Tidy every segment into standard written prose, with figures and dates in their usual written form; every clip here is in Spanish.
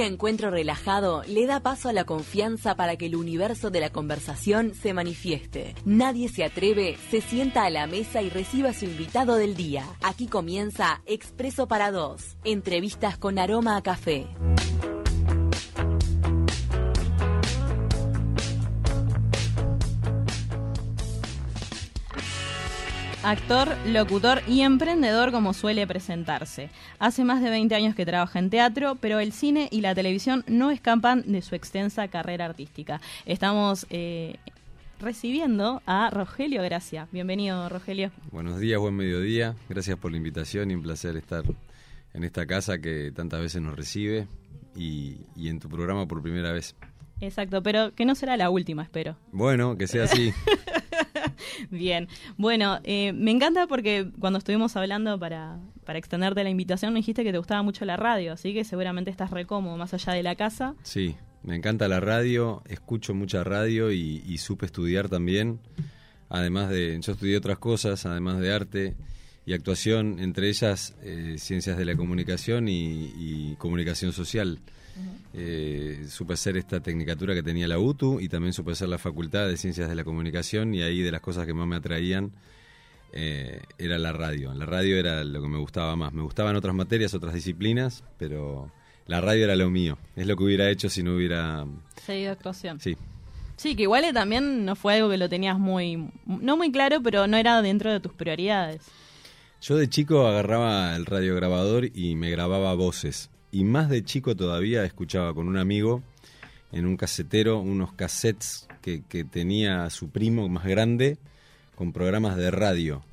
encuentro relajado le da paso a la confianza para que el universo de la conversación se manifieste. Nadie se atreve, se sienta a la mesa y reciba a su invitado del día. Aquí comienza Expreso para Dos, entrevistas con aroma a café. Actor, locutor y emprendedor como suele presentarse. Hace más de 20 años que trabaja en teatro, pero el cine y la televisión no escapan de su extensa carrera artística. Estamos recibiendo a Rogelio Gracia. Bienvenido, Rogelio. Buenos días, buen mediodía. Gracias por la invitación y un placer estar en esta casa que tantas veces nos recibe y en tu programa por primera vez. Exacto, pero que no será la última, espero. Bueno, que sea así. Bien, bueno, me encanta porque cuando estuvimos hablando para extenderte la invitación me dijiste que te gustaba mucho la radio, así que seguramente estás re cómodo más allá de la casa. Sí, me encanta la radio, escucho mucha radio y supe estudiar también, además de, yo estudié otras cosas, además de arte y actuación, entre ellas ciencias de la comunicación y comunicación social. Supe hacer esta tecnicatura que tenía la UTU y también supe hacer la Facultad de Ciencias de la Comunicación, y ahí de las cosas que más me atraían era la radio. La radio era lo que me gustaba más. Me gustaban otras materias, otras disciplinas, pero la radio era lo mío. Es lo que hubiera hecho si no hubiera seguido actuación. Sí. Sí, que igual también no fue algo que lo tenías no muy claro, pero no era dentro de tus prioridades. Yo de chico agarraba el radiograbador y me grababa voces. Y más de chico todavía escuchaba con un amigo en un casetero unos cassettes que tenía su primo más grande con programas de radio.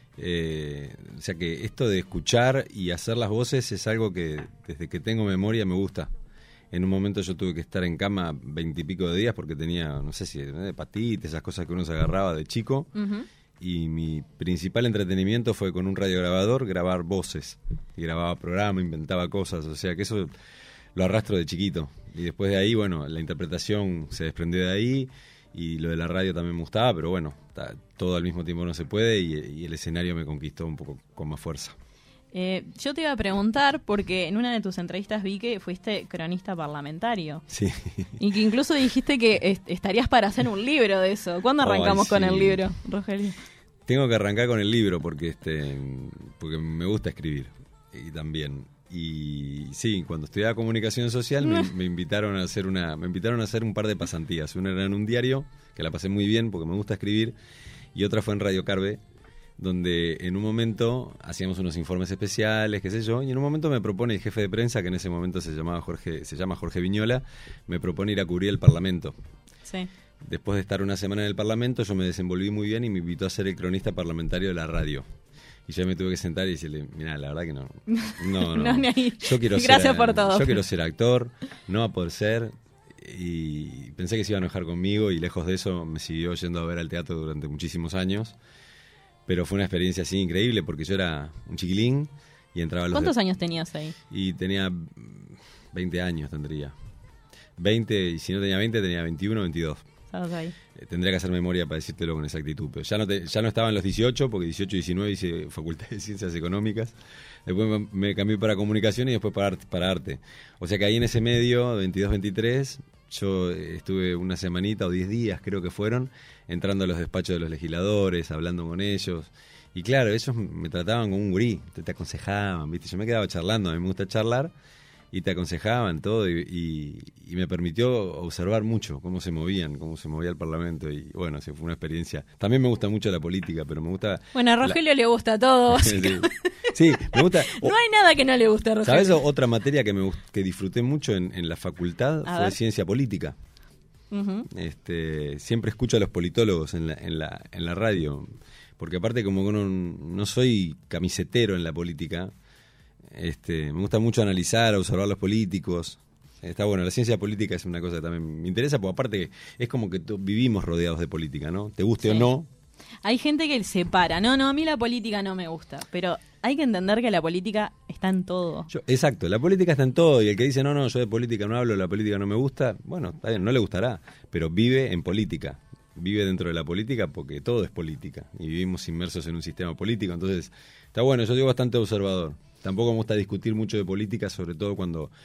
O sea que esto de escuchar y hacer las voces es algo que desde que tengo memoria me gusta. En un momento yo tuve que estar en cama 20 y pico de días porque tenía, no sé si hepatitis, esas cosas que uno se agarraba de chico. Uh-huh. Y mi principal entretenimiento fue con un radiograbador grabar voces. Y grababa programas, inventaba cosas, o sea que eso lo arrastro de chiquito. Y después de ahí, bueno, la interpretación se desprendió de ahí y lo de la radio también me gustaba, pero bueno, todo al mismo tiempo no se puede y el escenario me conquistó un poco con más fuerza. Yo te iba a preguntar, porque en una de tus entrevistas vi que fuiste cronista parlamentario. Sí. Y que incluso dijiste que estarías para hacer un libro de eso. ¿Cuándo arrancamos con el libro, Rogelio? Tengo que arrancar con el libro porque me gusta escribir y también. Y sí, cuando estudiaba comunicación social me invitaron a hacer un par de pasantías. Una era en un diario, que la pasé muy bien porque me gusta escribir, y otra fue en Radio Carve, donde en un momento hacíamos unos informes especiales, qué sé yo, y en un momento me propone el jefe de prensa, que en ese momento se llama Jorge Viñola, me propone ir a cubrir el Parlamento. Sí. Después de estar una semana en el Parlamento, yo me desenvolví muy bien y me invitó a ser el cronista parlamentario de la radio. Y yo me tuve que sentar y decirle, mirá, la verdad que no. Yo quiero Gracias por todo. Yo quiero ser actor, no va a poder ser. Y pensé que se iba a enojar conmigo y lejos de eso me siguió yendo a ver al teatro durante muchísimos años. Pero fue una experiencia así increíble porque yo era un chiquilín y entraba a los... ¿Cuántos años tenías ahí? Y tenía 20 años, tendría. 20, y si no tenía 20, tenía 21, 22. Ahí. Tendría que hacer memoria para decírtelo con exactitud, pero ya no estaba en los 18, porque 18 y 19 hice Facultad de Ciencias Económicas. Después me cambié para comunicación y después para arte. O sea que ahí en ese medio, 22, 23... yo estuve una semanita o 10 días, creo que fueron, entrando a los despachos de los legisladores, hablando con ellos. Y claro, ellos me trataban como un gurí, te aconsejaban, ¿viste? Yo me quedaba charlando, a mí me gusta charlar, y te aconsejaban todo, y me permitió observar mucho cómo se movía el Parlamento, y bueno, sí, fue una experiencia. También me gusta mucho la política, pero me gusta... Bueno, a Rogelio le gusta todo, básicamente. Sí, me gusta... No hay nada que no le guste a Rogelio. ¿Sabes? Otra materia que disfruté mucho en la facultad fue ciencia política. Uh-huh. Siempre escucho a los politólogos en la radio, porque aparte como que no soy camisetero en la política, me gusta mucho analizar, observar los políticos. Está bueno, la ciencia política es una cosa que también me interesa, porque aparte es como que vivimos rodeados de política, ¿no? Te guste o no. Hay gente que separa, no, a mí la política no me gusta, pero hay que entender que la política está en todo. Exacto, la política está en todo, y el que dice, no, yo de política no hablo, la política no me gusta, bueno, está bien, no le gustará, pero vive en política, vive dentro de la política porque todo es política, y vivimos inmersos en un sistema político, entonces está bueno, yo soy bastante observador. Tampoco me gusta discutir mucho de política, sobre todo cuando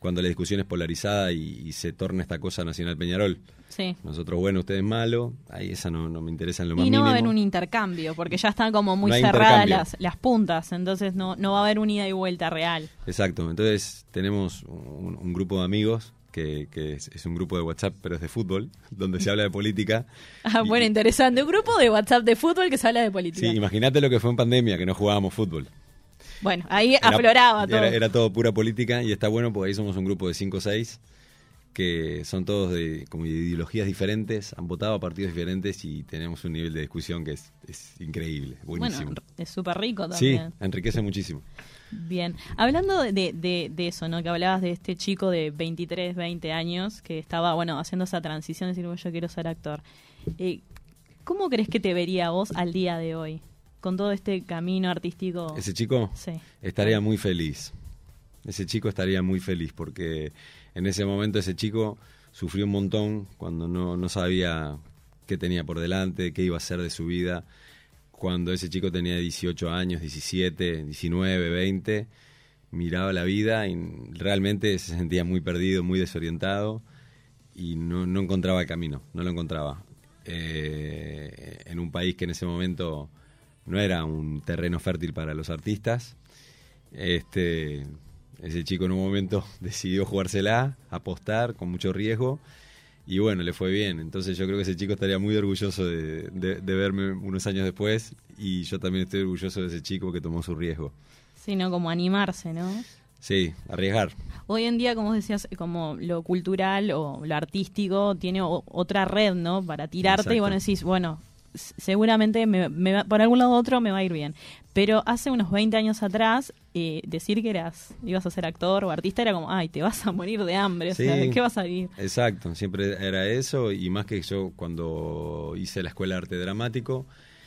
cuando la discusión es polarizada y se torna esta cosa Nacional Peñarol. Sí. Nosotros bueno, ustedes malo, ahí esa no me interesa en lo más y no mínimo. va a haber un intercambio, porque ya están como muy No hay cerradas las puntas, entonces no va a haber un ida y vuelta real. Exacto, entonces tenemos un grupo de amigos que es un grupo de WhatsApp, pero es de fútbol, donde se habla de política. Bueno, interesante, un grupo de WhatsApp de fútbol que se habla de política. Sí, imagínate lo que fue en pandemia, que no jugábamos fútbol. Bueno, ahí afloraba todo. Era todo pura política y está bueno porque ahí somos un grupo de 5 o 6 que son todos como de ideologías diferentes, han votado a partidos diferentes y tenemos un nivel de discusión que es increíble, buenísimo. Bueno, es súper rico también. Sí, enriquece muchísimo. Bien, hablando de eso, ¿no? Que hablabas de este chico de 23, 20 años que estaba, bueno, haciendo esa transición, decir, yo quiero ser actor. ¿Cómo crees que te vería vos al día de hoy? Con todo este camino artístico. ¿Ese chico? Sí. Estaría muy feliz. Ese chico estaría muy feliz porque en ese momento ese chico sufrió un montón cuando no sabía qué tenía por delante, qué iba a hacer de su vida. Cuando ese chico tenía 18 años, 17, 19, 20, miraba la vida y realmente se sentía muy perdido, muy desorientado y no encontraba el camino, no lo encontraba. En un país que en ese momento no era un terreno fértil para los artistas, ese chico en un momento decidió jugársela, apostar con mucho riesgo y bueno, le fue bien. Entonces yo creo que ese chico estaría muy orgulloso de verme unos años después y yo también estoy orgulloso de ese chico que tomó su riesgo. Sí, ¿no? Como animarse, ¿no? Sí, arriesgar. Hoy en día, como decías, como lo cultural o lo artístico tiene otra red, ¿no? Para tirarte. Exacto. Y bueno, decís, bueno, seguramente por algún lado u otro me va a ir bien. Pero hace unos 20 años atrás, decir que ibas a ser actor o artista era como, ay, te vas a morir de hambre, sí, o sea, ¿de qué vas a vivir? Exacto, siempre era eso, y más que yo cuando hice la escuela de arte dramático,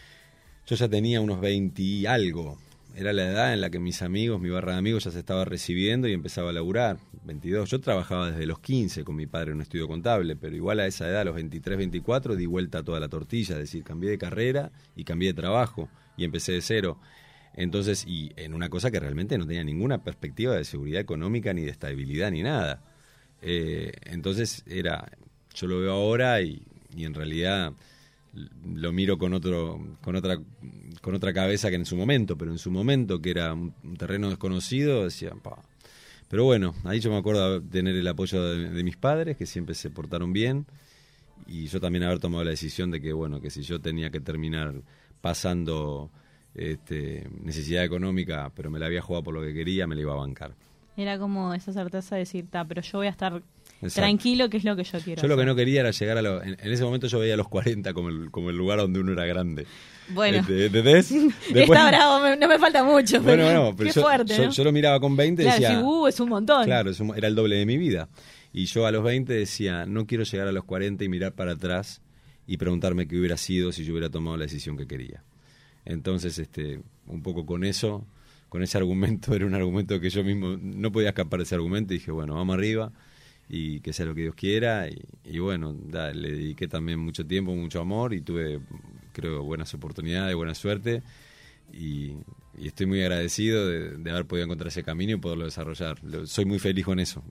yo ya tenía unos 20 y algo. Era la edad en la que mis amigos, mi barra de amigos ya se estaba recibiendo y empezaba a laburar, 22. Yo trabajaba desde los 15 con mi padre en un estudio contable, pero igual a esa edad, a los 23, 24, di vuelta a toda la tortilla, es decir, cambié de carrera y cambié de trabajo y empecé de cero. Entonces, y en una cosa que realmente no tenía ninguna perspectiva de seguridad económica, ni de estabilidad, ni nada. Entonces, yo lo veo ahora y en realidad lo miro con otra cabeza que en su momento, pero en su momento, que era un terreno desconocido, decía, pa. Pero bueno, ahí yo me acuerdo de tener el apoyo de mis padres, que siempre se portaron bien, y yo también haber tomado la decisión de que, bueno, que si yo tenía que terminar pasando necesidad económica, pero me la había jugado por lo que quería, me la iba a bancar. Era como esa certeza de decir, pero yo voy a estar tranquilo, que es lo que yo quiero. Yo lo que no quería era llegar en ese momento yo veía los 40 como el lugar donde uno era grande. Bueno, ¿entendés? Está bravo, no me falta mucho. Pero qué fuerte, ¿no? Yo lo miraba con 20 y decía, es un montón. Claro, era el doble de mi vida. Y yo a los 20 decía, no quiero llegar a los 40 y mirar para atrás y preguntarme qué hubiera sido si yo hubiera tomado la decisión que quería. Entonces, un poco con ese argumento, era un argumento que yo mismo no podía escapar de ese argumento, y dije, bueno, vamos arriba y que sea lo que Dios quiera, y bueno, le dediqué también mucho tiempo, mucho amor, y tuve, creo, buenas oportunidades, buena suerte, y estoy muy agradecido de haber podido encontrar ese camino y poderlo desarrollar. Soy muy feliz con eso,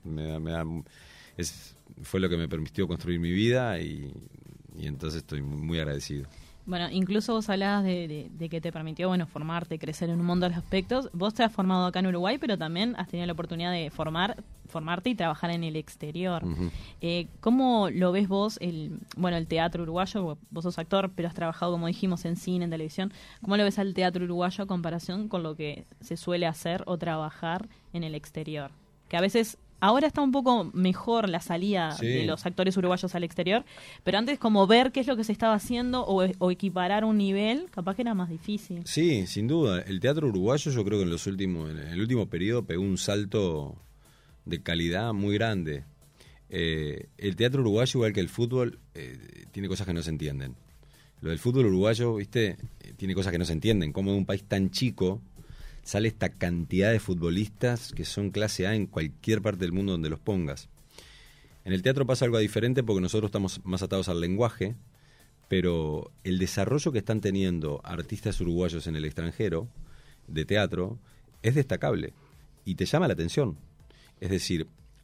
fue lo que me permitió construir mi vida, y entonces estoy muy agradecido. Bueno, incluso vos hablabas de que te permitió, bueno, formarte, crecer en un montón de aspectos. Vos te has formado acá en Uruguay, pero también has tenido la oportunidad de formarte y trabajar en el exterior. Uh-huh. ¿Cómo lo ves vos, el teatro uruguayo? Vos sos actor, pero has trabajado, como dijimos, en cine, en televisión. ¿Cómo lo ves al teatro uruguayo a comparación con lo que se suele hacer o trabajar en el exterior? Que a veces... Ahora está un poco mejor la salida de los actores uruguayos al exterior, pero antes como ver qué es lo que se estaba haciendo o equiparar un nivel, capaz que era más difícil. Sí, sin duda. El teatro uruguayo yo creo que en el último periodo pegó un salto de calidad muy grande. El teatro uruguayo, igual que el fútbol, tiene cosas que no se entienden. Lo del fútbol uruguayo, tiene cosas que no se entienden. Como de un país tan chico sale esta cantidad de futbolistas que son clase A en cualquier parte del mundo donde los pongas. En el teatro pasa algo diferente porque nosotros estamos más atados al lenguaje, pero el desarrollo que están teniendo artistas uruguayos en el extranjero de teatro es destacable y te llama la atención. Es decir,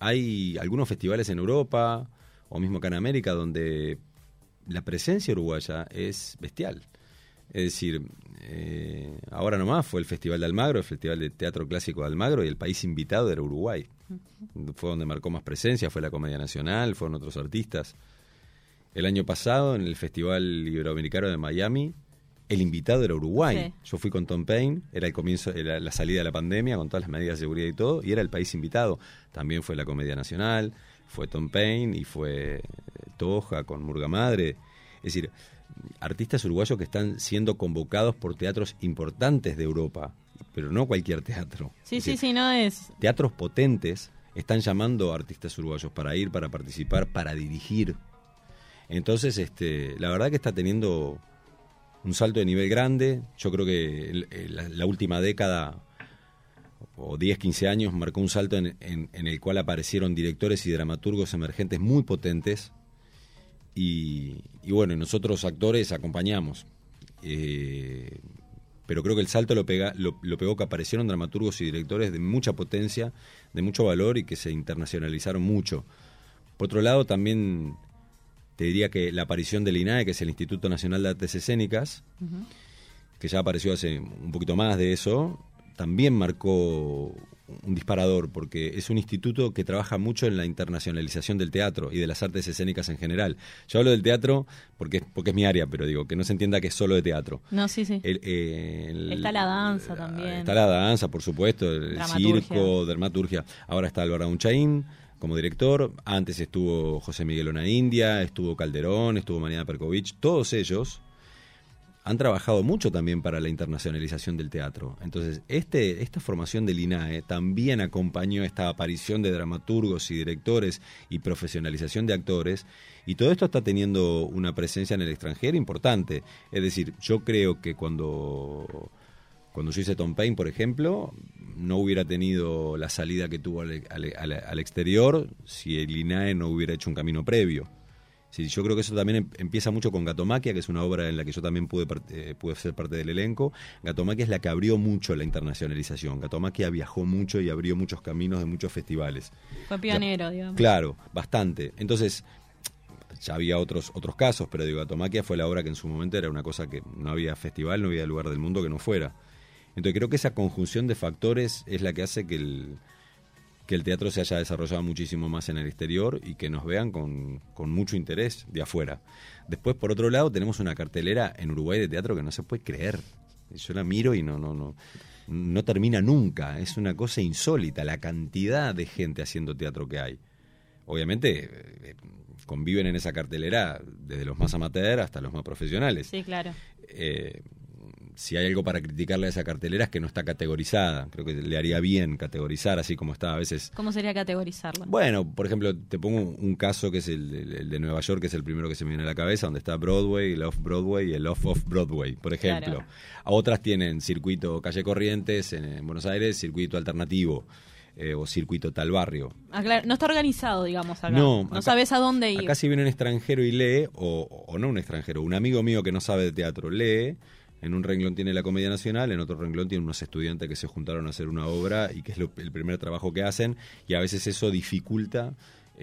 hay algunos festivales en Europa, o mismo acá en América, donde la presencia uruguaya es bestial. Es decir, ahora nomás fue el Festival de Almagro, el Festival de Teatro Clásico de Almagro, y el país invitado era Uruguay. Fue donde marcó más presencia, fue la Comedia Nacional, fueron otros artistas. El año pasado, en el Festival Iberoamericano de Miami, el invitado era Uruguay. Sí. Yo fui con Tom Paine, era el comienzo, era la salida de la pandemia, con todas las medidas de seguridad y todo, y era el país invitado. También fue la Comedia Nacional, fue Tom Paine y fue Toja con Murga Madre. Es decir, artistas uruguayos que están siendo convocados por teatros importantes de Europa, pero no cualquier teatro. Sí, no es... Teatros potentes están llamando a artistas uruguayos para ir, para participar, para dirigir. Entonces, la verdad que está teniendo un salto de nivel grande. Yo creo que la última década, o 10, 15 años, marcó un salto en el cual aparecieron directores y dramaturgos emergentes muy potentes. Y bueno, nosotros actores acompañamos. Pero creo que el salto lo pegó que aparecieron dramaturgos y directores de mucha potencia, de mucho valor y que se internacionalizaron mucho. Por otro lado, también te diría que la aparición del INAE, que es el Instituto Nacional de Artes Escénicas, que ya apareció hace un poquito más de eso, también marcó un disparador, porque es un instituto que trabaja mucho en la internacionalización del teatro y de las artes escénicas en general. Yo hablo del teatro porque es mi área, pero digo, que no se entienda que es solo de teatro. No, sí. Está la danza también. Está la danza, por supuesto, el circo, dramaturgia. Ahora está Álvaro Unchaín como director, antes estuvo José Miguel Onaindia, estuvo Calderón, estuvo Mariana Perkovich, todos ellos han trabajado mucho también para la internacionalización del teatro. Entonces, esta formación del INAE también acompañó esta aparición de dramaturgos y directores y profesionalización de actores, y todo esto está teniendo una presencia en el extranjero importante. Es decir, yo creo que cuando yo hice Tom Paine, por ejemplo, no hubiera tenido la salida que tuvo al exterior si el INAE no hubiera hecho un camino previo. Sí, yo creo que eso también empieza mucho con Gatomaquia, que es una obra en la que yo también pude ser parte del elenco. Gatomaquia es la que abrió mucho la internacionalización. Gatomaquia viajó mucho y abrió muchos caminos de muchos festivales. Fue pionero, digamos. Claro, bastante. Entonces, ya había otros casos, pero digo, Gatomaquia fue la obra que en su momento era una cosa que no había festival, no había lugar del mundo que no fuera. Entonces creo que esa conjunción de factores es la que hace que el teatro se haya desarrollado muchísimo más en el exterior y que nos vean con mucho interés de afuera. Después, por otro lado, tenemos una cartelera en Uruguay de teatro que no se puede creer. Yo la miro y no termina nunca. Es una cosa insólita la cantidad de gente haciendo teatro que hay. Obviamente conviven en esa cartelera desde los más amateurs hasta los más profesionales. Sí, claro. Si hay algo para criticarle a esa cartelera es que no está categorizada. Creo que le haría bien categorizar así como está a veces. ¿Cómo sería categorizarlo? Bueno, por ejemplo, te pongo un caso que es el de Nueva York, que es el primero que se me viene a la cabeza, donde está Broadway, el Off-Broadway y el Off-Broadway, por ejemplo. Claro. A otras tienen circuito Calle Corrientes en Buenos Aires, circuito alternativo. O circuito tal barrio. Claro, no está organizado, digamos, acá. No acá, sabes a dónde ir. Acá si viene un extranjero y lee, o no un extranjero, un amigo mío que no sabe de teatro lee. En un renglón tiene la Comedia Nacional, en otro renglón tiene unos estudiantes que se juntaron a hacer una obra y que es el primer trabajo que hacen, y a veces eso dificulta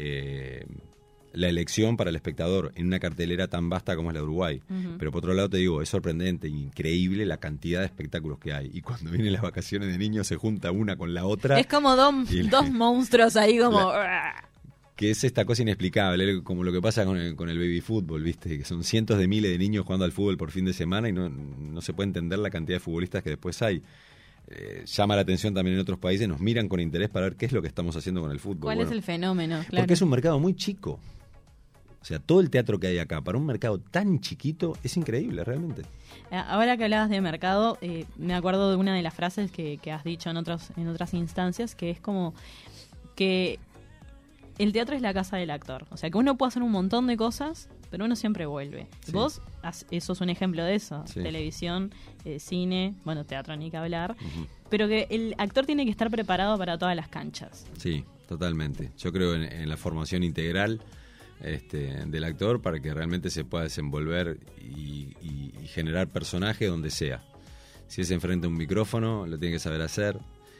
la elección para el espectador en una cartelera tan vasta como es la de Uruguay. Pero por otro lado te digo, es sorprendente, increíble la cantidad de espectáculos que hay. Y cuando vienen las vacaciones de niños se junta una con la otra. Es como dos monstruos ahí como... que es esta cosa inexplicable, como lo que pasa con el baby fútbol, ¿viste? Que son cientos de miles de niños jugando al fútbol por fin de semana y no se puede entender la cantidad de futbolistas que después hay. Llama la atención también en otros países, nos miran con interés para ver qué es lo que estamos haciendo con el fútbol. ¿Cuál es el fenómeno? Claro. Porque es un mercado muy chico. O sea, todo el teatro que hay acá, para un mercado tan chiquito, es increíble, realmente. Ahora que hablabas de mercado, me acuerdo de una de las frases que has dicho en otras instancias, que es como que el teatro es la casa del actor. O sea, que uno puede hacer un montón de cosas, pero uno siempre vuelve. Sí. Vos sos un ejemplo de eso. Sí. Televisión, cine, bueno, teatro ni que hablar. Pero que el actor tiene que estar preparado para todas las canchas. Sí, totalmente. Yo creo en la formación integral del actor para que realmente se pueda desenvolver y generar personaje donde sea. Si es enfrente a un micrófono, lo tiene que saber hacer.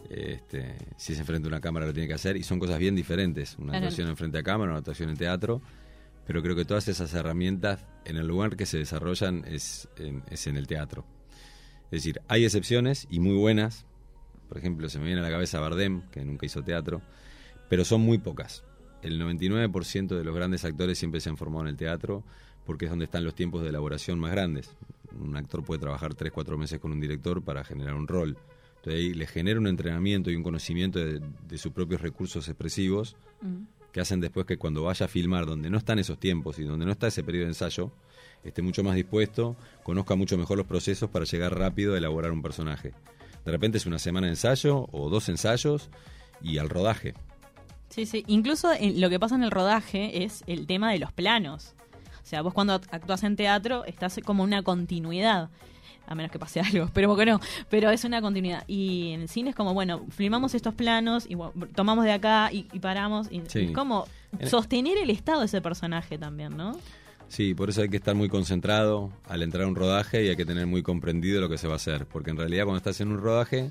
Si es enfrente a una cámara lo tiene que hacer, y son cosas bien diferentes, una actuación enfrente a cámara, una actuación en teatro, pero creo que todas esas herramientas en el lugar que se desarrollan es en el teatro. Es decir, hay excepciones y muy buenas, por ejemplo se me viene a la cabeza Bardem, que nunca hizo teatro, pero son muy pocas. El 99% de los grandes actores siempre se han formado en el teatro, porque es donde están los tiempos de elaboración más grandes. Un actor puede trabajar 3-4 meses con un director para generar un rol. Entonces ahí le genera un entrenamiento y un conocimiento de sus propios recursos expresivos, que hacen después que cuando vaya a filmar donde no están esos tiempos y donde no está ese periodo de ensayo, esté mucho más dispuesto, conozca mucho mejor los procesos para llegar rápido a elaborar un personaje. De repente es una semana de ensayo o 2 ensayos y al rodaje. Sí, sí. Incluso lo que pasa en el rodaje es el tema de los planos. O sea, vos cuando actúas en teatro estás como una continuidad. A menos que pase algo, esperemos que no, pero es una continuidad. Y en el cine es como, bueno, filmamos estos planos y bueno, tomamos de acá y paramos. Y como sostener el estado de ese personaje también, ¿no? Sí, por eso hay que estar muy concentrado al entrar a un rodaje y hay que tener muy comprendido lo que se va a hacer. Porque en realidad cuando estás en un rodaje,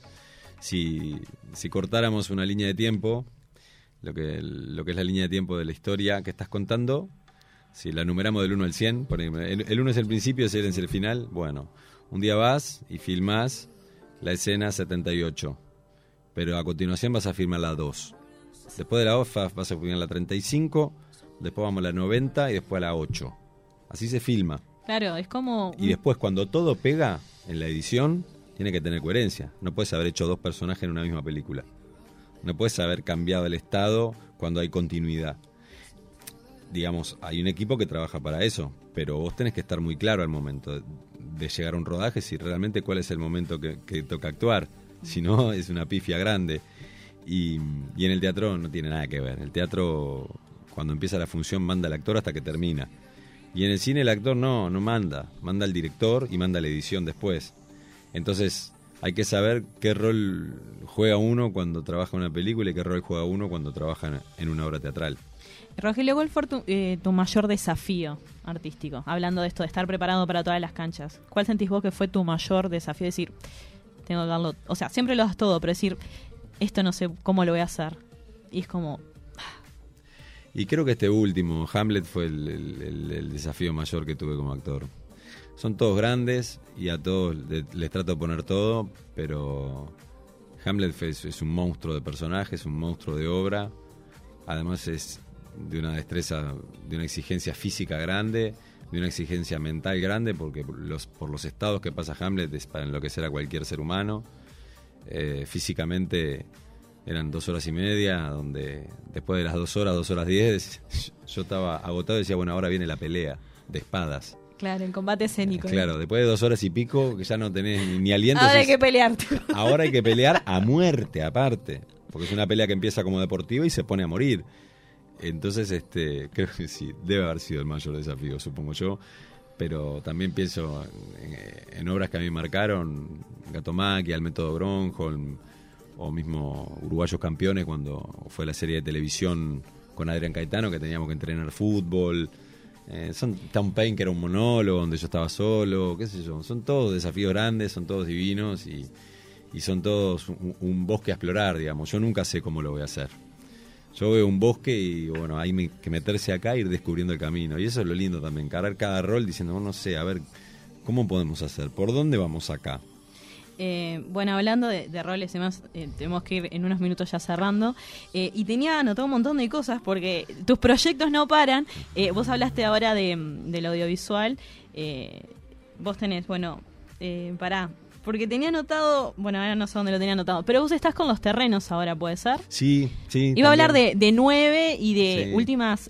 si cortáramos una línea de tiempo, lo que es la línea de tiempo de la historia que estás contando, si la numeramos del 1 al 100, el 1 es el principio, el 100 es el final, bueno... Un día vas y filmás la escena 78, pero a continuación vas a filmar la 2. Después de la 2 vas a filmar la 35, después vamos a la 90 y después a la 8. Así se filma. Claro, es como... Y después cuando todo pega en la edición, tiene que tener coherencia. No puedes haber hecho 2 personajes en una misma película. No puedes haber cambiado el estado cuando hay continuidad. Digamos, hay un equipo que trabaja para eso, pero vos tenés que estar muy claro al momento de llegar a un rodaje, si realmente cuál es el momento que toca actuar. Si no, es una pifia grande. Y en el teatro no tiene nada que ver. El teatro, cuando empieza la función, manda al actor hasta que termina. Y en el cine el actor no manda al director y manda la edición después. Entonces hay que saber qué rol juega uno cuando trabaja en una película y qué rol juega uno cuando trabaja en una obra teatral. Rogelio, ¿cuál fue tu mayor desafío artístico? Hablando de esto, de estar preparado para todas las canchas. ¿Cuál sentís vos que fue tu mayor desafío? Decir, tengo que darlo... O sea, siempre lo das todo, pero decir, esto no sé cómo lo voy a hacer. Y es como... Y creo que este último, Hamlet, fue el desafío mayor que tuve como actor. Son todos grandes y a todos les trato de poner todo, pero Hamlet es un monstruo de personaje, es un monstruo de obra. Además es de una destreza, de una exigencia física grande, de una exigencia mental grande, porque por los estados que pasa Hamlet es para enloquecer a cualquier ser humano. Físicamente eran 2 horas y media, donde después de las 2 horas, 2 horas 10, yo estaba agotado y decía, bueno, ahora viene la pelea de espadas. Claro, el combate escénico. Claro, después de 2 horas y pico, que ya no tenés ni aliento. Ahora hay que pelear. Ahora hay que pelear a muerte, aparte. Porque es una pelea que empieza como deportiva y se pone a morir. Entonces, creo que sí, debe haber sido el mayor desafío, supongo yo. Pero también pienso en obras que a mí marcaron, Gatomaki, Al método Gronholm, o mismo Uruguayos Campeones, cuando fue la serie de televisión con Adrián Caetano, que teníamos que entrenar fútbol. Tom Paine, que era un monólogo donde yo estaba solo, qué sé yo. Son todos desafíos grandes, son todos divinos y son todos un bosque a explorar, digamos. Yo nunca sé cómo lo voy a hacer. Yo veo un bosque y bueno, hay que meterse acá e ir descubriendo el camino. Y eso es lo lindo también, encarar cada rol diciendo, no sé, a ver, ¿cómo podemos hacer? ¿Por dónde vamos acá? Bueno, hablando de roles y demás, tenemos que ir en unos minutos ya cerrando. Y tenía anotado un montón de cosas porque tus proyectos no paran. Vos hablaste ahora del audiovisual. Vos tenés, bueno, porque tenía anotado, bueno, ahora no sé dónde lo tenía anotado, pero vos estás con Los Terrenos ahora, ¿puede ser? Sí. Iba también. a hablar de 9 y de últimas...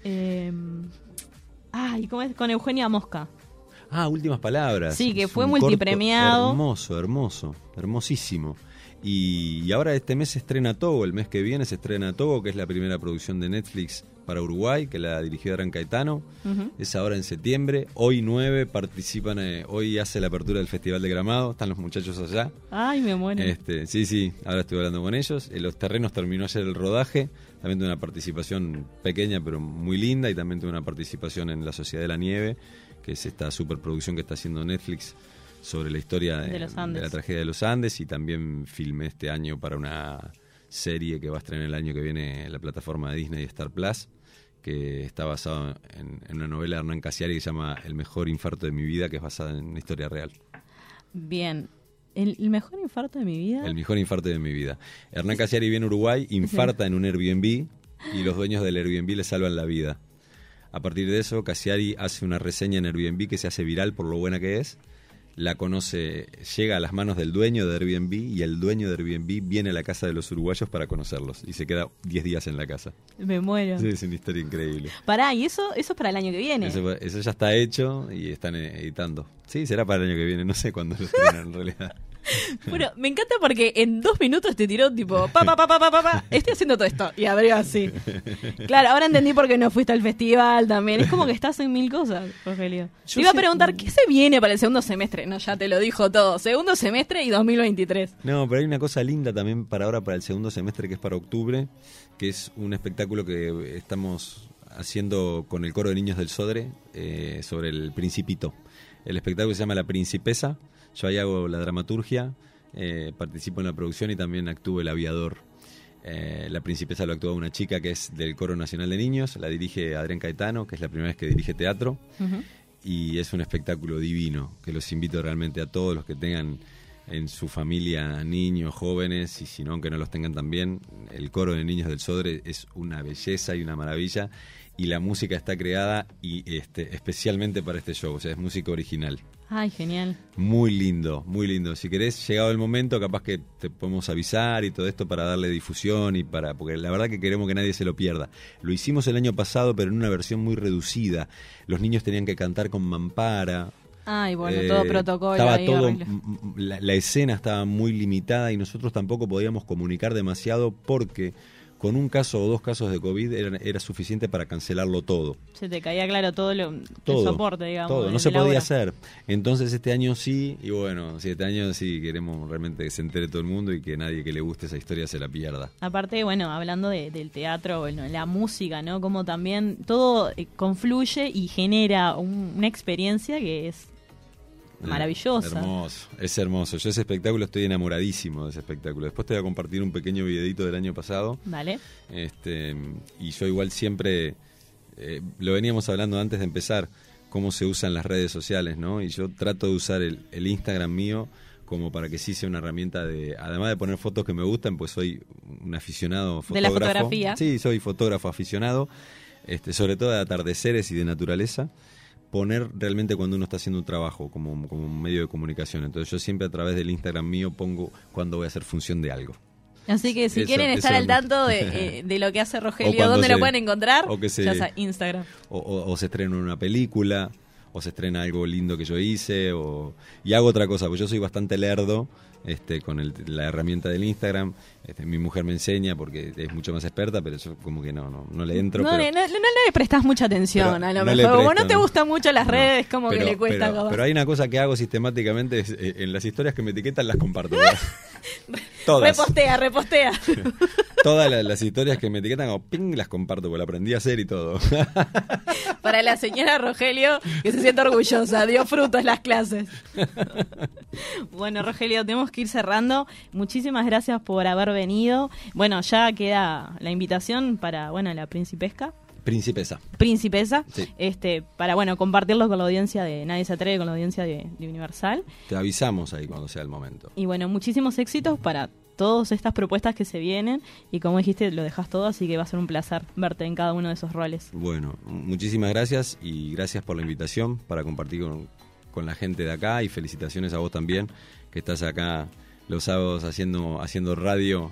¿y cómo es? Con Eugenia Mosca. Últimas palabras. Sí, que fue multipremiado. Hermosísimo. Y ahora este mes se estrena Togo, el mes que viene se estrena Togo, que es la primera producción de Netflix para Uruguay, que la dirigió Adrián Caetano. Es ahora en septiembre. Hoy 9 participan, hoy hace la apertura del Festival de Gramado, están los muchachos allá. Ay, me muero. Sí, ahora estuve hablando con ellos. Los Terrenos terminó ayer el rodaje, también tuve una participación pequeña pero muy linda, y también tuve una participación en La Sociedad de la Nieve, que es esta superproducción que está haciendo Netflix sobre la historia de la tragedia de los Andes, y también filmé este año para una serie que va a estrenar el año que viene en la plataforma de Disney Star Plus, que está basado en una novela de Hernán Casiari que se llama El mejor infarto de mi vida, que es basada en una historia real. Bien. ¿El mejor infarto de mi vida? El mejor infarto de mi vida. Hernán Casiari viene a Uruguay, infarta en un Airbnb y los dueños del Airbnb le salvan la vida. A partir de eso, Casiari hace una reseña en Airbnb que se hace viral por lo buena que es. La conoce, llega a las manos del dueño de Airbnb, y el dueño de Airbnb viene a la casa de los uruguayos para conocerlos y se queda 10 días en la casa. Me muero. Sí, es una historia increíble. Pará, ¿y eso es para el año que viene? Eso ya está hecho y están editando. Sí, será para el año que viene, no sé cuándo lo estrenan en realidad. Bueno, me encanta porque en 2 minutos te tiró tipo estoy haciendo todo esto y abrió así. Claro, ahora entendí por qué no fuiste al festival también. Es como que estás en 1000 cosas, Rogelio. Te iba a preguntar, ¿qué se viene para el segundo semestre? No, ya te lo dijo todo. Segundo semestre y 2023. No, pero hay una cosa linda también para ahora, para el segundo semestre, que es para octubre, que es un espectáculo que estamos haciendo con el coro de niños del Sodre sobre el Principito. El espectáculo se llama La Principesa. Yo ahí hago la dramaturgia, participo en la producción y también actúo el aviador. La Principesa lo actúa una chica que es del Coro Nacional de Niños, la dirige Adrián Caetano, que es la primera vez que dirige teatro, y es un espectáculo divino, que los invito realmente a todos los que tengan en su familia niños, jóvenes, y si no, aunque no los tengan también. El Coro de Niños del Sodre es una belleza y una maravilla, y la música está creada y especialmente para este show, o sea, es música original. Ay, genial. Muy lindo, muy lindo. Si querés, llegado el momento, capaz que te podemos avisar y todo esto para darle difusión y porque la verdad que queremos que nadie se lo pierda. Lo hicimos el año pasado, pero en una versión muy reducida. Los niños tenían que cantar con mampara. Ay, bueno, todo protocolo. Estaba ahí, todo, la escena estaba muy limitada y nosotros tampoco podíamos comunicar demasiado porque con un caso o 2 casos de COVID era suficiente para cancelarlo todo. Se te caía claro todo el soporte, digamos. Todo, no se podía hacer. Entonces este año sí, y bueno, sí, este año sí queremos realmente que se entere todo el mundo y que nadie que le guste esa historia se la pierda. Aparte, bueno, hablando del teatro, bueno, la música, ¿no? Como también todo confluye y genera una experiencia que es maravillosa. Es hermoso. Yo ese espectáculo estoy enamoradísimo de ese espectáculo. Después te voy a compartir un pequeño videito del año pasado. Vale. Y yo igual siempre, lo veníamos hablando antes de empezar, cómo se usan las redes sociales, ¿no? Y yo trato de usar el Instagram mío como para que sí sea una herramienta además de poner fotos que me gustan, pues soy un aficionado fotógrafo. De la fotografía. Sí, soy fotógrafo aficionado, sobre todo de atardeceres y de naturaleza. Poner realmente cuando uno está haciendo un trabajo como un medio de comunicación. Entonces yo siempre a través del Instagram mío pongo cuando voy a hacer función de algo. Así que si quieren estar al tanto de lo que hace Rogelio, ¿dónde lo pueden encontrar? Ya sea Instagram. O se estrena una película, o se estrena algo lindo que yo hice, y hago otra cosa, porque yo soy bastante lerdo con la herramienta del Instagram. Mi mujer me enseña porque es mucho más experta, pero yo como que no le entro. No le prestás mucha atención, a lo mejor. Como no te gustan mucho las redes, como que le cuesta. Pero hay una cosa que hago sistemáticamente, en las historias que me etiquetan las comparto. Todas. Repostea. Todas las historias que me etiquetan, como ping, las comparto, porque la aprendí a hacer y todo. Para la señora Rogelio, que se siente orgullosa, dio frutos las clases. Bueno, Rogelio, tenemos que ir cerrando. Muchísimas gracias por haber venido. Bueno, ya queda la invitación para, la Principesa. Sí. Para, compartirlo con la audiencia de Nadie se atreve, con la audiencia de Universal. Te avisamos ahí cuando sea el momento. Y bueno, muchísimos éxitos para todas estas propuestas que se vienen, y como dijiste, lo dejas todo, así que va a ser un placer verte en cada uno de esos roles. Bueno, muchísimas gracias, y gracias por la invitación para compartir con la gente de acá, y felicitaciones a vos también, que estás acá los sábados haciendo radio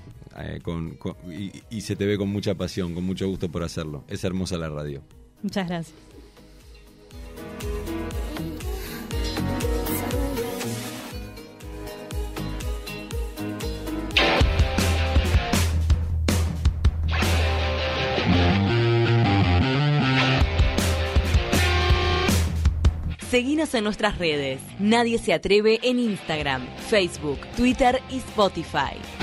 y se te ve con mucha pasión, con mucho gusto por hacerlo. Es hermosa la radio. Muchas gracias. Seguinos en nuestras redes. Nadie se atreve en Instagram, Facebook, Twitter y Spotify.